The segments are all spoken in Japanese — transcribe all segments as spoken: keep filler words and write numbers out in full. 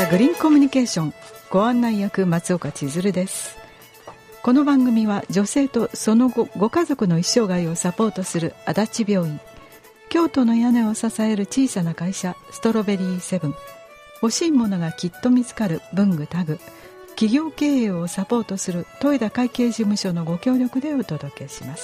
グリーンコミュニケーションご案内役松岡千鶴です。この番組は女性とその後ご家族の一生涯をサポートする足立病院、京都の屋根を支える小さな会社ストロベリーセブン、欲しいものがきっと見つかる文具タグ、企業経営をサポートする豊田会計事務所のご協力でお届けします。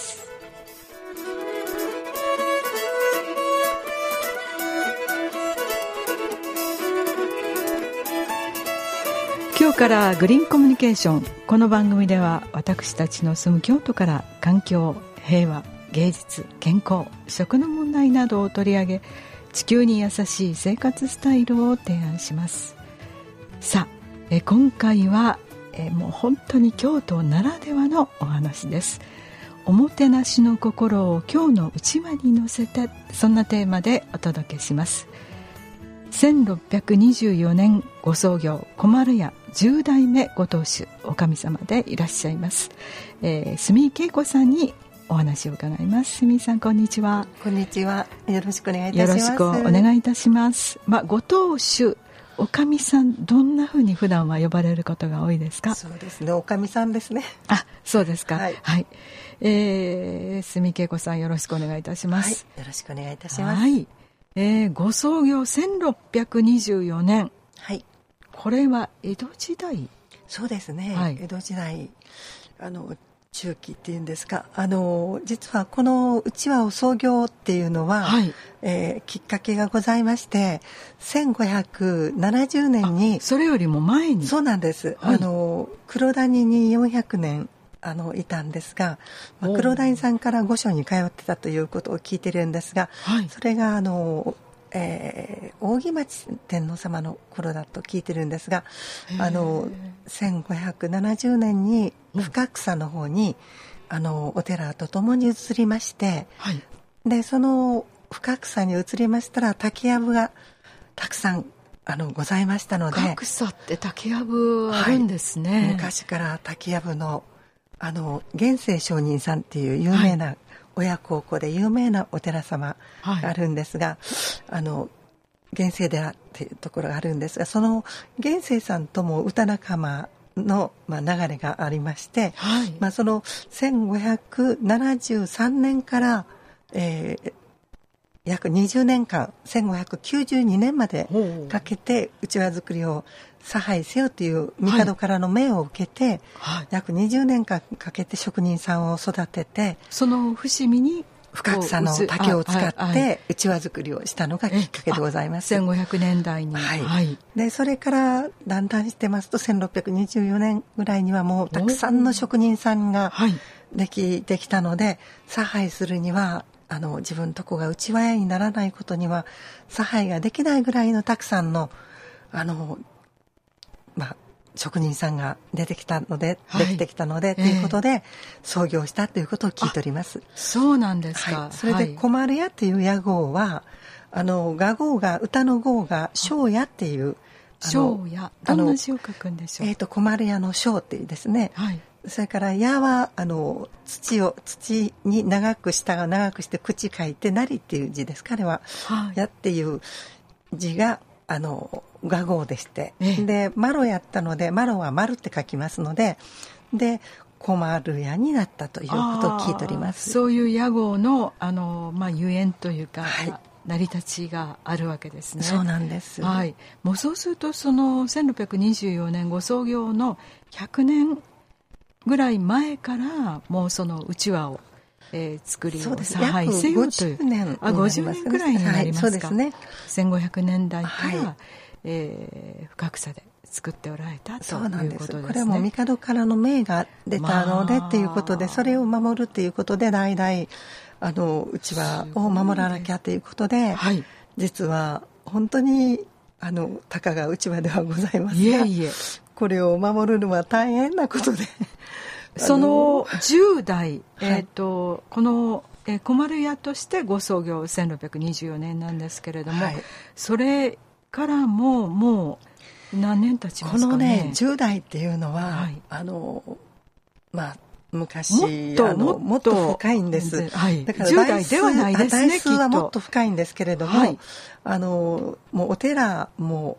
今日からグリーンコミュニケーション。この番組では私たちの住む京都から環境、平和、芸術、健康、食の問題などを取り上げ、地球に優しい生活スタイルを提案します。さあ、え今回はえもう本当に京都ならではのお話です。おもてなしの心を今日のうちわに乗せて、そんなテーマでお届けします。せんろっぴゃくにじゅうよねんご創業、小丸屋じゅう代目ご当主お神様でいらっしゃいます、えー、住井恵子さんにお話を伺います。住井さん、こんにちは。 こんにちは。よろしくお願いいたします。 よろしくお願いいたします。まあ、ご当主お神さん、どんなふうに普段は呼ばれることが多いですか？ そうですね、お神さんですね。 あ、そうですか。はい、はい。 えー、住井恵子さん、よろしくお願いいたします。 はい、よろしくお願いいたします。 はい。えー、ご創業せんろっぴゃくにじゅうよねん。 はい。 これは江戸時代？ そうですね、はい、江戸時代、あの中期っていうんですか、あの実はこのうちわを創業っていうのは、はい、えー、きっかけがございまして、せんごひゃくななじゅうねんに、 それよりも前に。 そうなんです、はい、あの黒谷によんひゃくねんあのいたんですが、まあ、黒谷さんから御所に通ってたということを聞いてるんですが、はい、それがあの、えー、扇町天皇様の頃だと聞いてるんですが、あのせんごひゃくななじゅうねんに深草の方に、あのお寺とともに移りまして、はい、でその深草に移りましたら竹やぶがたくさんあのございましたので。 深草って竹やぶあるんですね。 はい、昔から竹やぶのあの玄清上人さんっていう有名な、はい、親孝行で有名なお寺様があるんですが、はい、あの玄清寺っていうところがあるんですが、その玄清さんとも歌仲間の、まあ、流れがありまして、はい、まあ、そのせんごひゃくななじゅうさんねんから、えー、約にじゅうねんかん、せんごひゃくきゅうじゅうにねんまでかけてうちわ作りを差配せよという帝からの命を受けて、はい、約にじゅうねんかんかけて職人さんを育てて、 その伏見に深草の竹を使ってうちわ作りをしたのがきっかけでございます。 せんごひゃくねんだいに、 はいはい、でそれからだんだんしてますとせんろっぴゃくにじゅうよねんぐらいにはもうたくさんの職人さんができてきたので、差配するにはあの自分とこがうちわ屋にならないことには差配ができないぐらいのたくさんのあのまあ、職人さんが出てきたので、はい、できてきたので、ということで、えー、創業したということを聞いております。 そうなんですか。 はい、それで小丸屋という屋号は、あの雅号が歌の号が庄屋っていう、 庄屋、どんな字を書くんでしょう。 えーと小丸屋の庄っていうですね。はい、それから矢はあの土を土に長く下が長くして口書いてなりっていう字です。彼は、はい、矢っていう字があの雅号でして、ええ、でマロやったのでマロは丸って書きますので、で小丸屋になったということを聞いております。 そういう屋号のあの、まあ、ゆえんというか、はい、成り立ちがあるわけですね。 そうなんです、 はい、もうそうするとそのせんろっぴゃくにじゅうよねんご創業のひゃくねんぐらい前からもうそのうちわをえー、作りを差配せよという、あごじゅうねんぐらいになりますか、はい、そうですね、せんごひゃくねんだいから、はい、えー、深草で作っておられたということですね。そうなんです。 これも帝からの命が出たのでっていうことで、それを守るっていうことで代々あのうちわを守らなきゃということで、はい、実は本当にあのたかがうちわではございますが、いえいえ、これを守るのは大変なことでそのじゅう代、えーと、この、えー、小丸屋としてご創業せんろっぴゃくにじゅうよねんなんですけれども、はい、それからももう何年経ちますかね。 このねじゅう代っていうのは、はい、あのまあ昔もっとあのもっと深いんです、はい、だからじゅう代ではないですね。代数はもっと深いんですけれども、はい、あのもうお寺も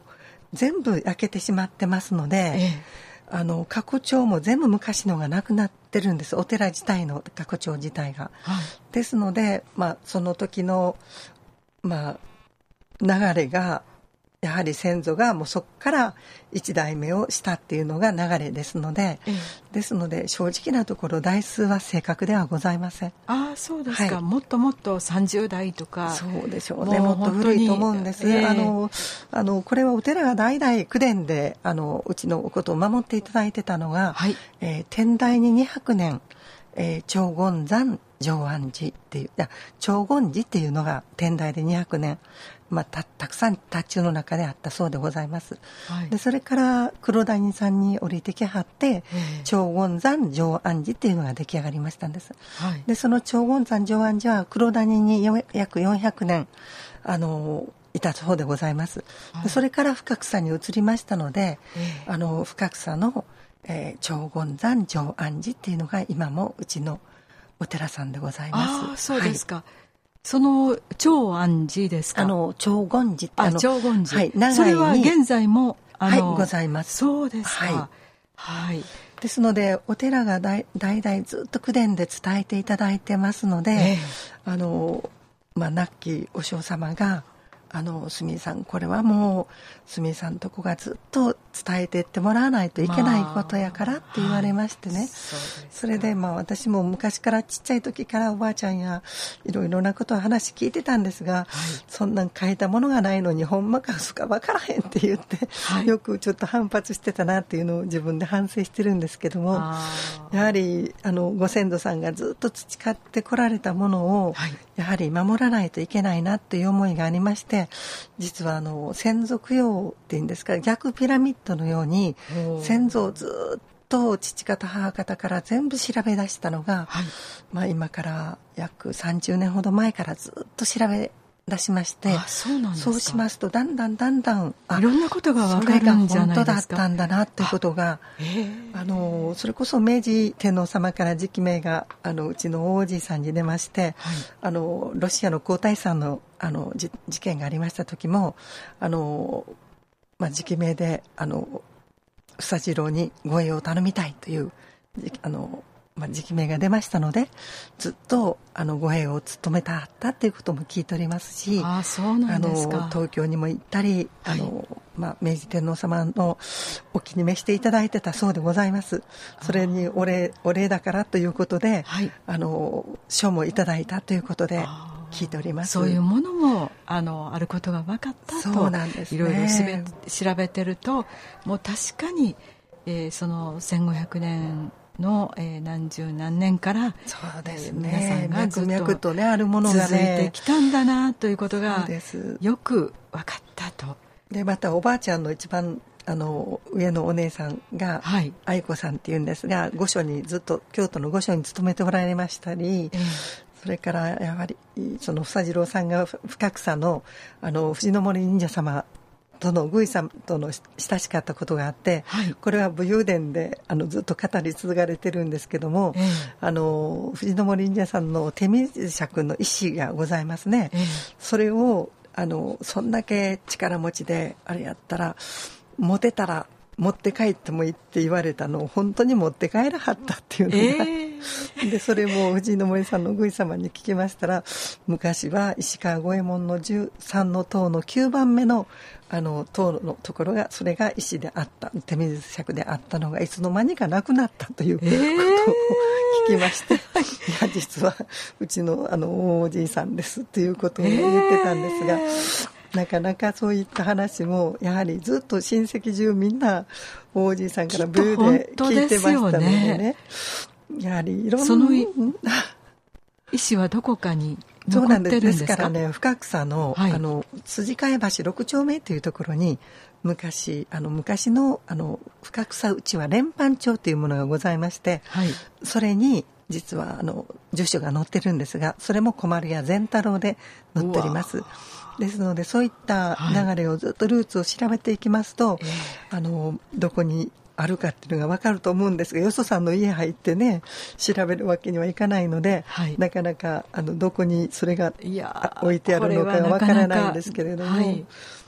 全部焼けてしまってますので、ええ、あの過去帳も全部昔のがなくなってるんです。お寺自体の過去帳自体が、はい、ですので、まあ、その時の、まあ、流れがやはり先祖がもうそこから一代目をしたっていうのが流れですので、ええ、ですので正直なところ代数は正確ではございません。 ああ、そうですか、はい、もっともっとさんじゅうだいとか。 そうでしょうね、もっと古いと思うんです、えー、あのあのこれはお寺が代々口伝であのうちのことを守っていただいてたのが、はい、えー、天台ににひゃくねん、えー、長言山上安寺っていう、いや長言寺っていうのが天台でにひゃくねん、まあ、た, たくさん塔頭の中であったそうでございます、はい、でそれから黒谷さんに降りてきはって長言山上安寺っていうのが出来上がりましたんです、はい、でその長言山上安寺は黒谷に約よんひゃくねんあのいたそうでございます、はい、でそれから深草に移りましたので、えー、あの深草の、えー、長言山上安寺っていうのが今もうちのお寺さんでございます。 あ、そうですか、はい、その長安寺ですか。 あの長言寺ってあの長言寺、 はい、長いにそれは現在もあの、 はい、ございます。 そうですか、 はいはい、 ですのでお寺が代々ずっと口伝で伝えていただいてますので、えー、あのまあ亡きお嬢様があのすみさんこれはもうすみさんとこがずっと伝えていってもらわないといけないことやからって言われましてね、まあはい、そ, それでまあ私も昔からちっちゃい時からおばあちゃんやいろいろなことを話聞いてたんですが、はい、そんなん書いたものがないのにほんまか嘘か分からへんって言って、はい、よくちょっと反発してたなっていうのを自分で反省してるんですけども、やはりあのご先祖さんがずっと培ってこられたものを、はい、やはり守らないといけないなという思いがありまして、実はあの先祖供養っていうんですか、逆ピラミッドのように先祖をずっと父方母方から全部調べ出したのが、はい、まあ、今から約さんじゅうねんほど前からずっと調べ出しまして、 あ、そうなんですか。 そうしますとだんだんだんだんいろんなことが分かるんじゃないですか。それが本当だったんだなということが、あのそれこそ明治天皇様から直命があのうちの大叔父さんに出まして、はい、あのロシアの皇太子さんのあの事件がありました時もあの、まあ、直命であの房次郎に護衛を頼みたいというあのまあ、直命が出ましたのでずっとあの護衛を務めたったということも聞いておりますし、 あ、そうなんですか。 あの東京にも行ったり、はい、あのまあ、明治天皇様のお気に召していただいてたそうでございます。それにお礼、お礼だからということで、はい、あの賞もいただいたということで聞いております。 そういうものも あのあることが分かったと。 そうなんですね。 いろいろ調べてるともう確かに、えー、そのせんごひゃくねんの、えー、何十何年からそうですね、 皆さんがずっと脈々とねあるものがね続いてきたんだなということがよく分かったと。 でまたおばあちゃんの一番あの上のお姉さんが、はい、愛子さんっていうんですが、御所にずっと京都の御所に勤めておられましたり、えー、それからやはりその房次郎さんが深草のあの藤の森忍者様との宮司さんとの親しかったことがあって、はい、これは武勇伝であのずっと語り継がれてるんですけども、えー、あの藤の森忍者さんの手水尺の石がございますね、えー、それをあのそんだけ力持ちであれやったら持てたら持って帰ってもいいって言われたのを本当に持って帰らはったっていうのが、えー、でそれも藤の森さんの宮司様に聞きましたら、昔は石川五右衛門のじゅうさんの塔のきゅうばんめのあの塔のところがそれが石であった、手水尺であったのがいつの間にかなくなったということを聞きまして、えー、いや実はうちのあのおじいさんですということを言ってたんですが、えーなかなかそういった話もやはりずっと親戚中みんなおじいさんからブーで聞いてましたのでね、やはりいろんなその石はどこかに残ってるんですか。そうなんです。 ですからね、深草 の,、はい、あの筋貝橋六丁目というところに昔あの昔 の, あの深草うちは連番帳というものがございまして、はい、それに実はあの住所が載ってるんですが、それも小丸屋善太郎で載っております。ですのでそういった流れをずっとルーツを調べていきますと、はい、あのどこにあるかっていうのが分かると思うんですが、よそさんの家入ってね調べるわけにはいかないので、はい、なかなかあのどこにそれが置いてあるのかが分からないんですけれども、はい、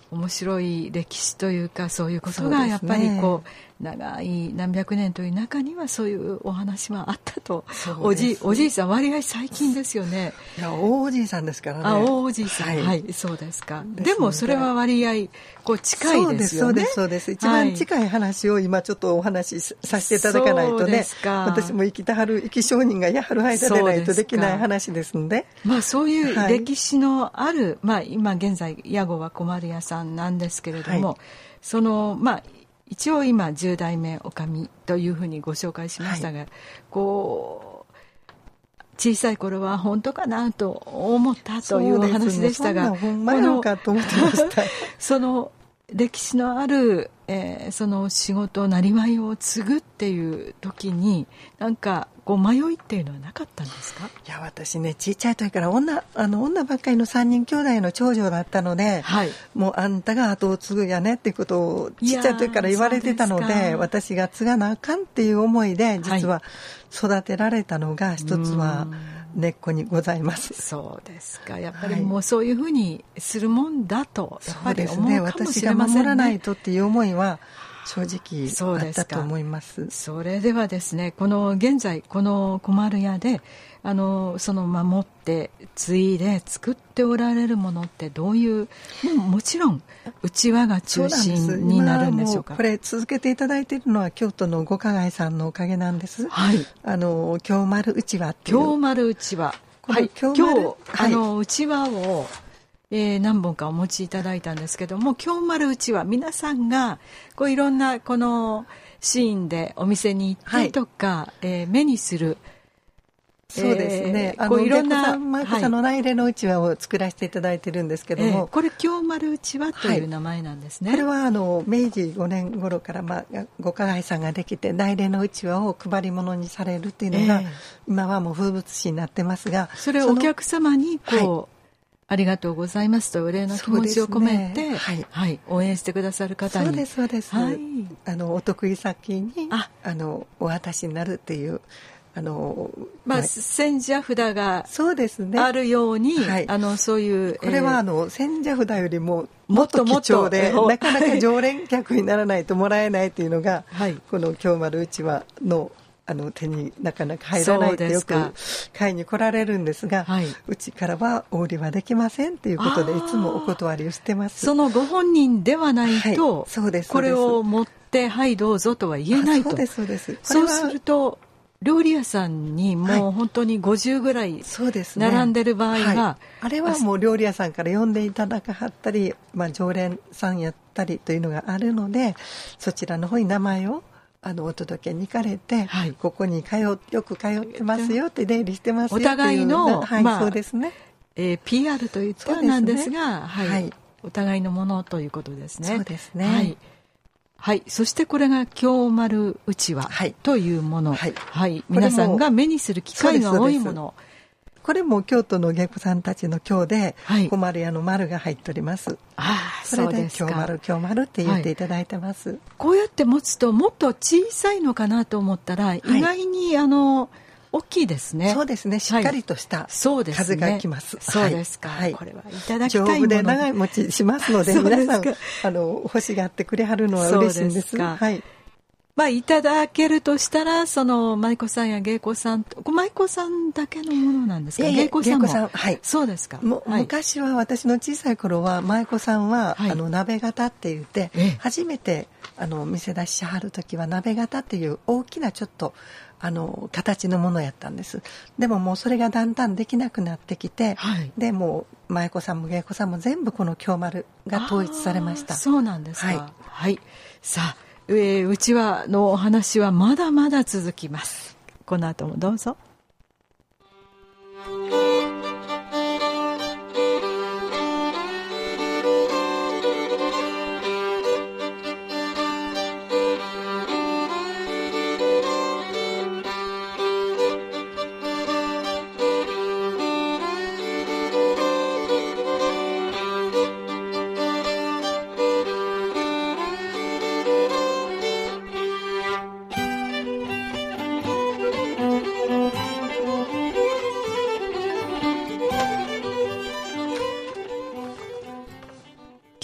面白い歴史というか、そういうことがやっぱりこう、ね、長い何百年という中にはそういうお話はあったと。おじ、おじいさん割合最近ですよね。 いや、大おじいさんですからね。 あ、大おじいさん、はい、はい、そうですか。でもそれは割合こう近いですよね。 そうですそうですそうです。一番近い話を今ちょっとお話しさせていただかないとね、私も生きたはる生き証人がやはる間でないとできない話ですんで、 まあそういう歴史のある、はい、まあ今現在屋号は小丸屋さんなんですけれども、はい、そのまあ一応今じゅう代目おかみというふうにご紹介しましたが、はい、こう小さい頃は本当かなと思ったというお話でしたが、 ほんまやろかと思ってました。 その歴史のある、えー、その仕事なりわいを継ぐっていう時になんかこう迷いっていうのはなかったんですか？ いや、私ね、ちっちゃい時から女あの女ばっかりのさんにん兄弟の長女だったので、はい、もうあんたが後を継ぐやねっていうことをちっちゃい時から言われてたの で, で私が継がなあかんっていう思いで実は育てられたのが一つは根っこにございます。 そうですか。やっぱりもうそういうふうにするもんだとやっぱり思うかもしれませんね。 そうですね。私が守らないとっていう思いは正直あったと思います。 そ, それではですね、この現在この小丸屋であのその守って継いで作っておられるものってどういう、も, もちろんうちわが中心になるんでしょうか？ これ続けていただいているのは京都の五花街さんのおかげなんです、はい、あの京丸うちわっていう京丸うちわ、はい、今日、はい、あのうちわをえー、何本かお持ちいただいたんですけども、京丸うちわ皆さんがこういろんなこのシーンでお店に行ってとか、はい、えー、目にする、 そうですね、えー、あのいろんな舞妓さんの内入れのうちわを作らせていただいてるんですけども、えー、 これ京丸うちわという名前なんですね、 はい、これはあの明治ごねん頃から、まあ、五花街さんができて内入れのうちわを配り物にされるっていうのが、えー、今はもう風物詩になってますが、 それをお客様にこう、はい、ありがとうございますとお礼の気持ちを込めて、ね、はいはい、応援してくださる方に、 そうですそうです、はい、あのお得意先にああのお渡しになるっていうあの、 まあ、はい、千社札があるように、 はい、 あのそういう、 これはあの千社札よりももっと貴重でなかなか常連客にならないともらえないというのが、はい、この京丸うちわのあの手になかなか入らないってよく買いに来られるんですが、はい、うちからはお売りはできませんということでいつもお断りをしてます。 そのご本人ではないと、はい、 そうですこれを持ってはいどうぞとは言えないと。 そうですそうです。 そうすると料理屋さんにもう本当にごじゅうぐらい並んでる場合は、はいはい、あれはもう料理屋さんから呼んでいただかはったり、まあ、常連さんやったりというのがあるので、そちらの方に名前をあのお届けに行かれて、はい、ここに通よく通ってますよって出入りしてますよっていう、 お互いの、 はい、まあ、そうですね、 えー、ピーアール といってはなんですが、はいはい、お互いのものということですね。 そうですね、 はいはい、そしてこれが京丸うちわというもの、はいはい、皆さんが目にする機会が多いもの、 これも京都の芸妓さんたちの京で、はい、小丸屋の丸が入っております。 ああ、 それで京丸京丸って言っていただいてます、はい、 こうやって持つともっと小さいのかなと思ったら、はい、意外にあの大きいですね。 そうですね、しっかりとした風がきます。 そうですか、はい、これはいただきたいもの、 丈夫で長い持ちしますので皆さんあの欲しがってくれはるのは嬉しいんです。はい、 まあ、いただけるとしたらその舞妓さんや芸妓さん、舞妓さんだけのものなんですか？芸妓さんも、さん、はい、そうですか。 も、はい、昔は私の小さい頃は舞妓さんは、はい、あの鍋型って言って、ええ、初めてあの店出しはる時は鍋型っていう大きなちょっとあの形のものやったんです。でももうそれがだんだんできなくなってきて、はい、でもう舞妓さんも芸妓さんも全部この京丸が統一されました。 そうなんですか。はい、はい、さあ、えー、うちわのお話はまだまだ続きます。この後もどうぞ。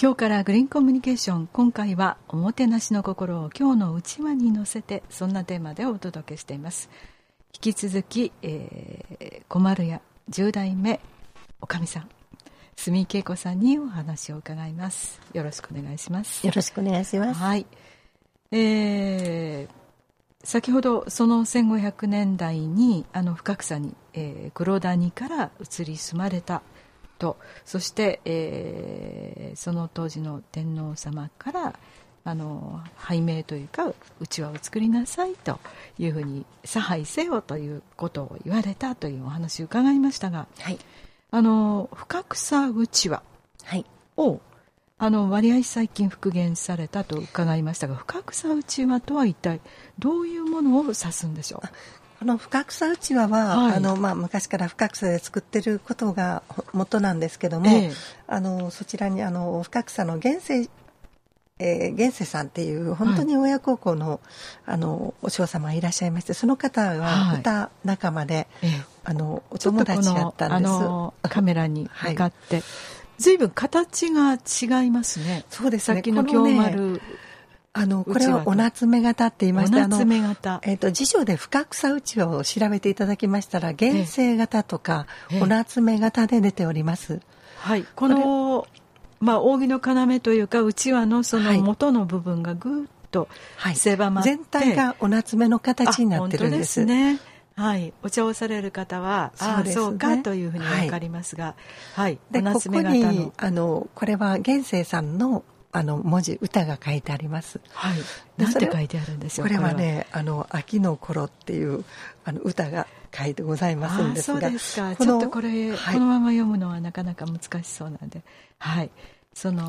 今日からグリーンコミュニケーション、今回はおもてなしの心を今日のうちわに乗せて、そんなテーマでお届けしています。引き続き、えー、小丸屋じゅう代目おかみさん住井恵子さんにお話を伺います。よろしくお願いします。 よろしくお願いします。 はい、えー、先ほどそのせんごひゃくねんだいにあの深草に、えー、黒谷から移り住まれたと、そして、えー、その当時の天皇様からあの拝命というかうちわを作りなさいというふうに差配せよということを言われたというお話を伺いましたが、 はい、 あの深草うちわを、はい、あの割合最近復元されたと伺いましたが、深草うちわとは一体どういうものを指すんでしょう。 この深草うちわは、はい、あのまあ、昔から深草で作ってることが元なんですけども、えー、あのそちらにあの深草の現世、えー、現世さんっていう本当に親孝行の、はい、あのお嬢様いらっしゃいまして、その方が歌仲間で、はい、えー、あのお友達やったんです。 あのカメラに向かって、はい、ずいぶん形が違いますね。 そうですね。 さっきの京丸、 あのこれはお夏目型って言いまして、 お夏目型、 えー、と辞書で深草うちわを調べていただきましたら、現世型とかお夏目型で出ております。 はい、このまあ、扇の要というかうちわのその元の部分がぐっと狭まって、 はい、全体がお夏目の形になってるんです。 本当ですね。はい、お茶をされる方はそうですね、ああそうかというふうに分かりますが、はい、 でお夏目型のここにあのこれは現世さんのあの文字、歌が書いてあります。 はい。なんて書いてあるんでしょう。 これはね、あの秋の頃っていうあの歌が書いてございますんですが、 あ、そうですか。ちょっとこれ、はい、このまま読むのはなかなか難しそうなんで、はい。その、はい、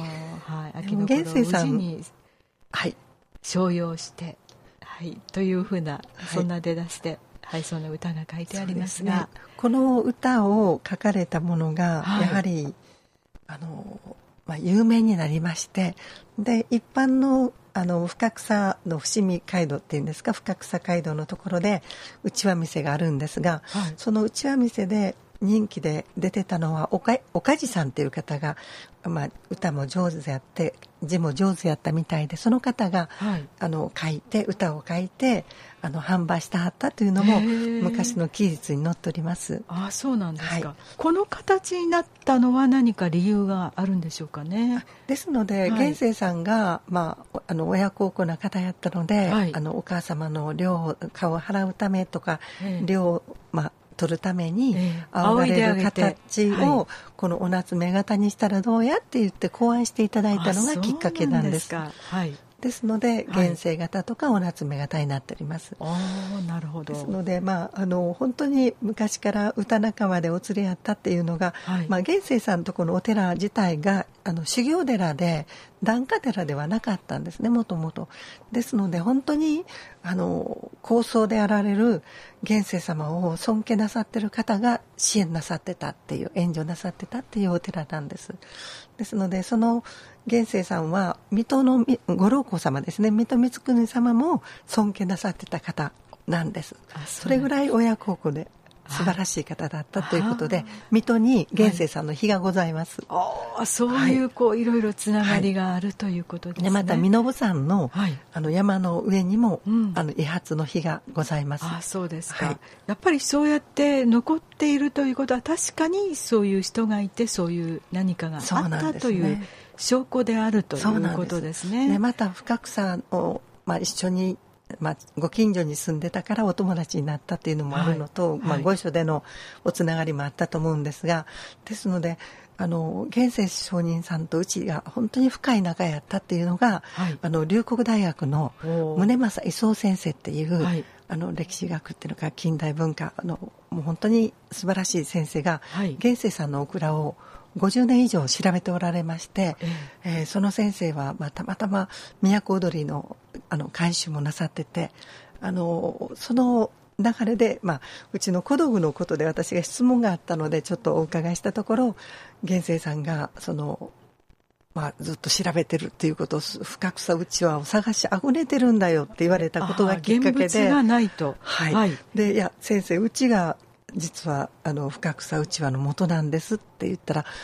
秋の頃を宇治に商用して、はい、というふうな、そんな出だしで、はい、その歌が書いてありますが、 ね、この歌を書かれたものが、はい、やはりあの。まあ、有名になりまして、で一般のあの深草の伏見街道っていうんですか、深草街道のところでうちわ店があるんですが、はい、そのうちわ店で人気で出てたのはおかおかじさんっていう方が、まあ、歌も上手やって字も上手やったみたいで、その方が、はい、あの書いて歌を書いてあの販売してはったというのも昔の記述に載っております。 あ、そうなんですか、はい、この形になったのは何か理由があるんでしょうかね。 ですので、はい、現世さんが、まあ、あの親孝行な方やったので、はい、あのお母様の寮顔を払うためとか、寮を、まあ取るために仰がれる形をこのお夏目型にしたらどうやって言って考案していただいたのがきっかけなんです。 はい、 ですので現世型とかお夏目型になっております。 あ、なるほど。 ですので、まあ、あの本当に昔から歌仲間でお連れ合ったっていうのが、はい、まあ、現世さんとこのお寺自体があの修行寺で檀家寺ではなかったんですね、もともと。ですので本当にあの高僧であられる現世様を尊敬なさってる方が支援なさってたっていう、援助なさってたっていうお寺なんです。ですのでその現世さんは水戸のご老公様ですね、水戸光圀様も尊敬なさってた方なんです。それぐらい親孝行で素晴らしい方だったということで、水戸に現世さんの碑がございます。 はい、あ、そういう、こういろいろつながりがあるということですね。 でまた身延山の、はい、あの山の上にも、うん、あの遺髪の碑がございます。 あ、そうですか、はい、やっぱりそうやって残っているということは、確かにそういう人がいて、そういう何かがあったという証拠であるということですね。 でまた深草を、まあ、一緒に、まあ、ご近所に住んでたからお友達になったっていうのもあるのと、はい、まあ、ご一緒でのおつながりもあったと思うんですが、ですのであの現世上人さんとうちが本当に深い仲やったっていうのが、はい、あの龍谷大学の宗正伊宗先生っていう、はい、あの歴史学っていうのか近代文化のもう本当に素晴らしい先生が、はい、現世さんのお蔵をごじゅうねん以上調べておられまして、えええー、その先生は、まあ、たまたま都踊り の, あの監修もなさってて、あのその流れで、まあ、うちの小道具のことで私が質問があったのでちょっとお伺いしたところ、現世さんがその、まあ、ずっと調べてるっていうことを、深草うちわを探しあぐねてるんだよって言われたことがきっかけで、 現物がないと、 はいはい、でいや先生、うちが実はあの深草うちわの元なんですって言ったら、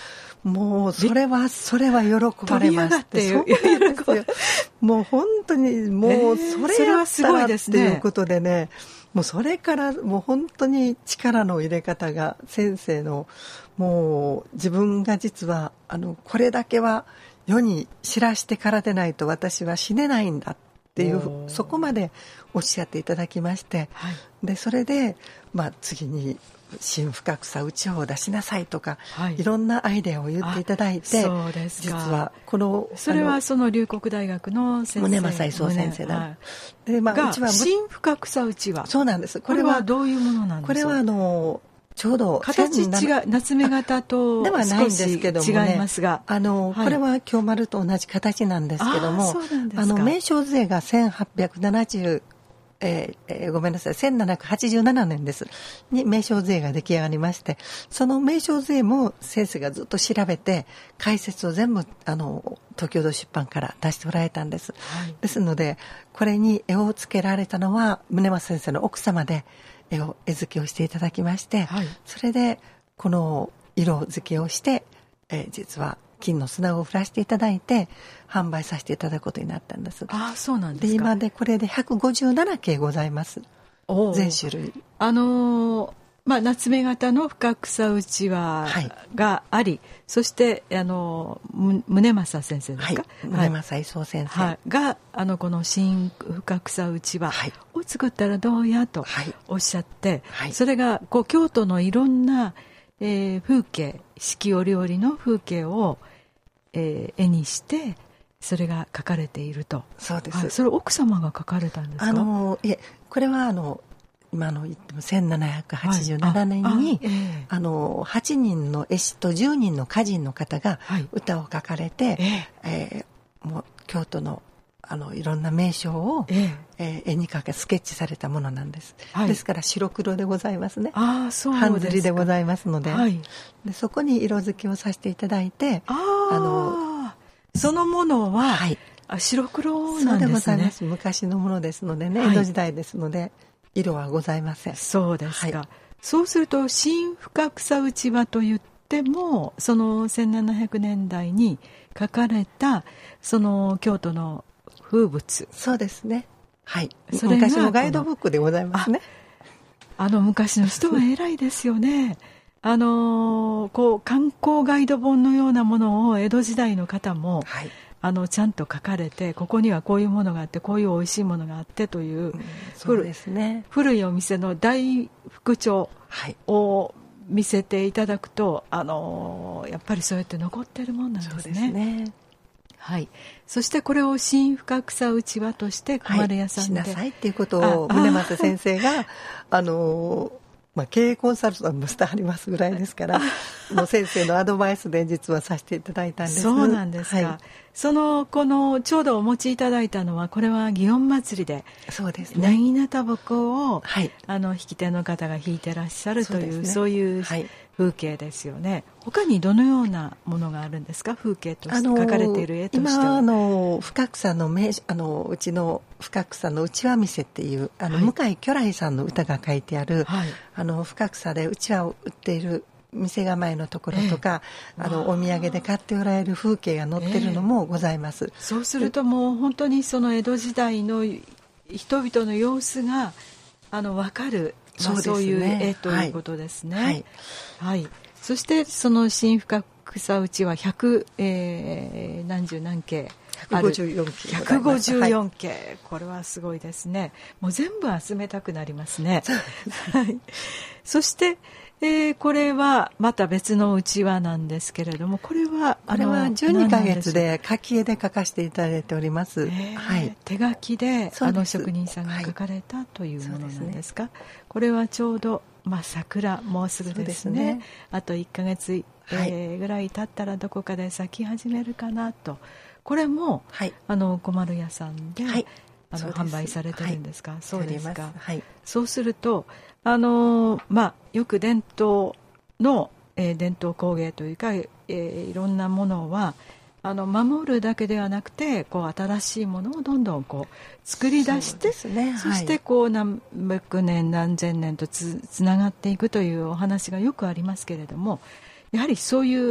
もうそれはそれは喜ばれまして、そうなんですよ。もう本当にもうそれやったらっていうことでね、もうそれからもう本当に力の入れ方が先生の、もう自分が実はあのこれだけは世に知らしてからでないと私は死ねないんだっていう、そこまでおっしゃっていただきまして、はい、でそれで、まあ、次に心深草うちわを出しなさいとか、はい、いろんなアイデアを言っていただいて、 そうですか。 実はこのそれはその龍谷大学の先生、 宗正勲先生だ、はい、で、まあ、うちは心深草うちわ、 そうなんです。 これはどういうものなんですか。 これはあのちょうど形違う、夏目型とではないんですけども、ね、 違いますが、 あの、はい、これは京丸と同じ形なんですけども、あ、あの名称税がせんはっぴゃくななじゅう、えーえー、ごめんなさい、せんななひゃくはちじゅうななねんですに名称税が出来上がりまして、その名称税も先生がずっと調べて解説を全部あの東京堂出版から出しておられたんです、はい、ですのでこれに絵をつけられたのは宗正先生の奥様で絵を絵付けをしていただきまして、はい、それでこの色付けをして、えー、実は金の砂を降らせていただいて販売させていただくことになったんです。 あ、そうなんですか。 で今でこれでひゃくごじゅうななけいございます。全種類。 あのーまあ、夏目型の深草うちわがあり、はい、そしてあの宗正先生ですか、 はい、宗正勲先生、 はい、があのこの新深草うちわを作ったらどうやとおっしゃって、はい、それがこう京都のいろんな、えー、風景、四季折々の風景を、えー、絵にしてそれが描かれていると。 そうです、 はい、それ奥様が描かれたんですか。 あのいえ、これはあの今の言ってもせんななひゃくはちじゅうななねんに、はい、あ、えー、あのはちにんの絵師とじゅうにんの歌人の方が歌を書かれて、はい、えーえー、もう京都のあのいろんな名称を、えーえー、絵に描けスケッチされたものなんです、はい、ですから白黒でございますね。 あ、そうですか。 半刷りでございますので、はい、でそこに色付けをさせていただいて、 ああのそのものは、はい、あ、白黒なんですね。そうでございます。 昔のものですのでね、はい、江戸時代ですので色はございません。 そうですか、はい、そうすると新深草うちわといってもそのせんななひゃくねんだいに書かれたその京都の風物。 そうですね、はい、それが昔のガイドブックでございますね。 あ, あの昔の人は偉いですよね。あのこう観光ガイド本のようなものを江戸時代の方も、はい、あのちゃんと書かれて、ここにはこういうものがあってこういう美味しいものがあってという、うん、 そうですね、 古いお店の大副帳を見せていただくと、はい、あのやっぱりそうやって残ってるもんなんですね。そうですね、はい、そしてこれを新深草うちわとして小丸屋さんで、 はい、しなさいっていうことを宗正先生があのまあ、経営コンサルタントもしてありますぐらいですからもう先生のアドバイスで実はさせていただいたんです。 そうなんですか、はい、そのこのちょうどお持ちいただいたのはこれは祇園祭りで、 そうですね、 薙刀鉾を、はい、あの引き手の方が引いてらっしゃるという、そう、ね、そういう、はい、風景ですよね。他にどのようなものがあるんですか、風景として描かれている絵としては。 今あの深草の名あのうちの深草のうちわ店っていうあの、はい、向井巨来さんの歌が書いてある、はい、あの深草でうちわを売っている店構えのところとか、えー、あのお土産で買っておられる風景が載ってるのもございます、えー、 そうするともう本当にその江戸時代の人々の様子があの分かる、まあ、そういう絵ということですね。はいはいはい、そしてその新深草うちはひゃく、えー、何十何景ひゃくごじゅうよんけいひゃくごじゅうよんけい、はい、これはすごいですね。もう全部集めたくなりますね。はい、そして、えー、これはまた別のうちわなんですけれども、これはあれはじゅうにかげつで書き絵で書かせていただいております、えーはい、手書きであの職人さんが書かれたというものなんですか。はい、これはちょうど、まあ、桜もうすぐですね、ですね、あといっかげつ、えーはい、ぐらい経ったらどこかで咲き始めるかなと。これも、はい、あの小丸屋さんで、はい、あの販売されてるんですか。はい、そうですか。はい、そうするとあの、まあ、よく伝統の、えー、伝統工芸というか、えー、いろんなものはあの守るだけではなくてこう新しいものをどんどんこう作り出して そ,、ね、そしてこう何百年何千年と つ, つながっていくというお話がよくありますけれども、やはりそういう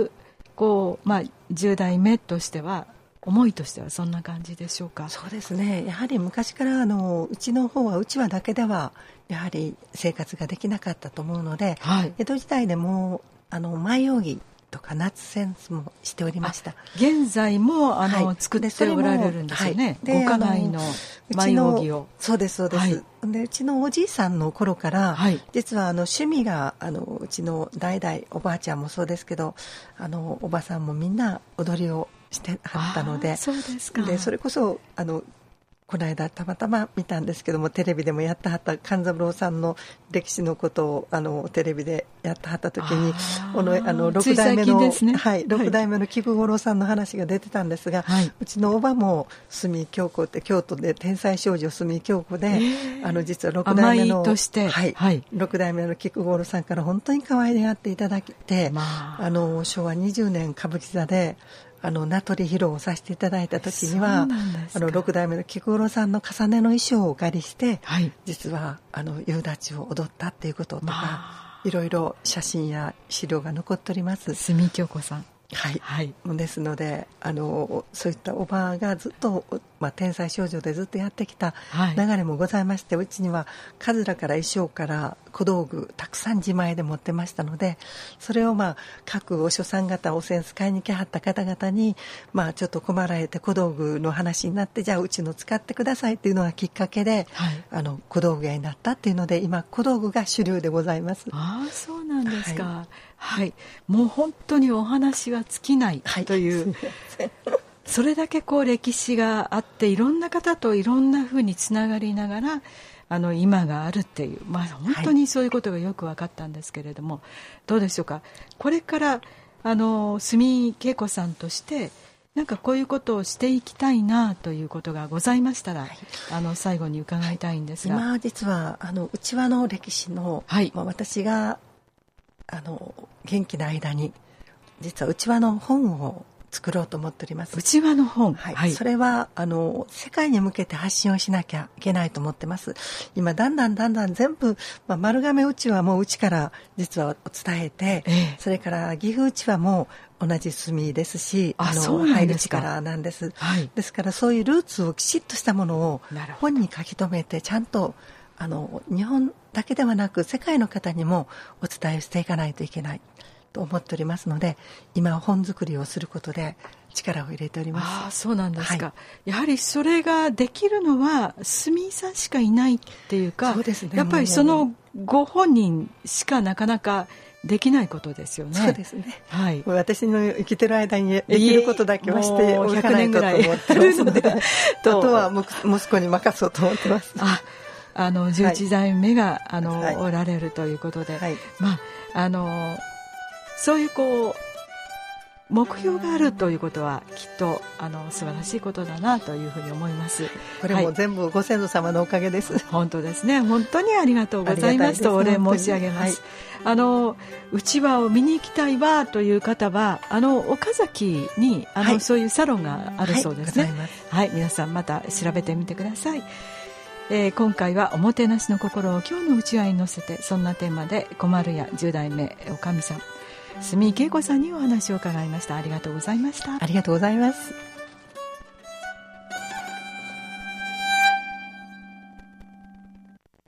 こう、まあ、じゅう代目としては思いとしてはそんな感じでしょうか。 そうですね、やはり昔からあのうちの方はうちわだけではやはり生活ができなかったと思うので、はい、江戸時代でもあの舞扇とか夏扇子もしておりました。 現在もあの、はい、作っておられるんですよね、はい、ご家内の舞扇を。 そうですそうです、はい、でうちのおじいさんの頃から、はい、実はあの趣味があのうちの代々おばあちゃんもそうですけど、あのおばさんもみんな踊りをしてはったので、 そうですか。 でそれこそあのこの間たまたま見たんですけども、テレビでもやってはった勘三郎さんの歴史のことをあのテレビでやってはった時に、このあのろく代目の、ね、はい、ろく代目の菊五郎さんの話が出てたんですが、はい、うちのおばも住京子って京都で天才少女住京子で、えー、あの実はろく代目のとして、 はいはい、ろく代目の菊五郎さんから本当に可愛がっていただいて、まあ、あの昭和にじゅうねん歌舞伎座であの名取披露をさせていただいた時には、あのろく代目の菊五郎さんの重ねの衣装をお借りして、はい、実はあの夕立を踊ったっていうこととか、まあ、いろいろ写真や資料が残っております。 住京子さん、 はいはい、ですのであのそういったおばあがずっと、まあ、天才少女でずっとやってきた流れもございまして、はい、うちにはカズラから衣装から小道具たくさん自前で持ってましたので、それをまあ各お書さん方お扇子買いに来はった方々に、まあ、ちょっと困られて小道具の話になって、じゃあうちの使ってくださいっていうのがきっかけで、はい、あの小道具屋になったっていうので、今小道具が主流でございます。 ああ、そうなんですか。はいはい、もう本当にお話は尽きないという、はい、それだけこう歴史があって、いろんな方といろんなふうにつながりながらあの今があるっていう、まあ、本当にそういうことがよく分かったんですけれども、はい、どうでしょうか。これからあの住恵子さんとしてなんかこういうことをしていきたいなということがございましたら、はい、あの最後に伺いたいんですが、 今実はあの内輪の歴史の、はい、まあ、私があの元気な間に実は内輪の本を作ろうと思っております。 内輪の本、 はいはい、それはあの世界に向けて発信をしなきゃいけないと思ってます。今だんだんだんだん全部、まあ、丸亀うちわもうちから実は伝えて、ええ、それから岐阜うちわも同じ墨ですし、 あのそうなんですか。 入る力なんです、 はい、 ですからそういうルーツをきちっとしたものを本に書き留めて、ちゃんとあの日本だけではなく世界の方にもお伝えしていかないといけないと思っておりますので、今本作りをすることで力を入れております。 ああ、そうなんですか、はい、やはりそれができるのは住井さんしかいないっていうか、 そうですね、 やっぱりそのご本人しかなかなかできないことですよね。 そうですね、 はい、 私の生きてる間にできることだけはしておかないとと思ってますので、あとは息子に任そうと思ってます。 ああのじゅういち代目が、はい、あの、はい、おられるということで、はい、まああのそういうこう目標があるということはきっとあの素晴らしいことだなというふうに思います。 これも全部ご先祖様のおかげです、はい、 本当ですね。本当にありがとうございますとお礼申し上げます、はい、あのうちわを見に行きたいわという方はあの岡崎にあの、はい、そういうサロンがあるそうですね。はい、はい、皆さんまた調べてみてください。えー、今回はおもてなしの心を今日のうちわに乗せて、そんなテーマで小丸屋じゅう代目おかみさん住井恵子さんにお話を伺いました。ありがとうございました。 ありがとうございます。